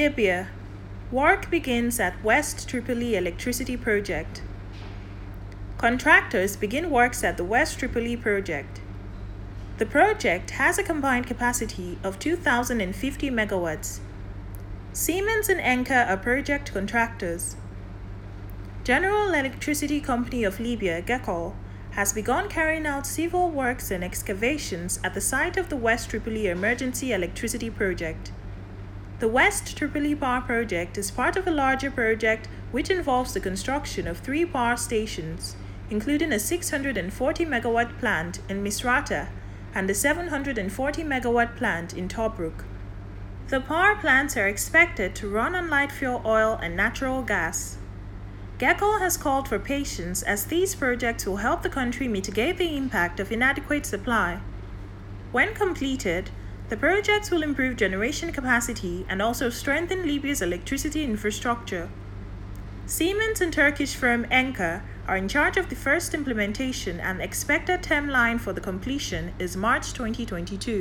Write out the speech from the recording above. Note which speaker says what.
Speaker 1: Libya. Work begins at West Tripoli Electricity Project. Contractors begin works at the West Tripoli project. The project has a combined capacity of 2,050 megawatts. Siemens and Enka are project contractors. General Electricity Company of Libya, GECOL, has begun carrying out civil works and excavations at the site of the West Tripoli Emergency Electricity Project. The West Tripoli Power Project is part of a larger project which involves the construction of 3 power stations, including a 640 megawatt plant in Misrata and a 740 megawatt plant in Tobruk. The power plants are expected to run on light fuel oil and natural gas. GECOL has called for patience as these projects will help the country mitigate the impact of inadequate supply. When completed, the projects will improve generation capacity and also strengthen Libya's electricity infrastructure. Siemens and Turkish firm Enka are in charge of the first implementation, and expected timeline for the completion is March 2022.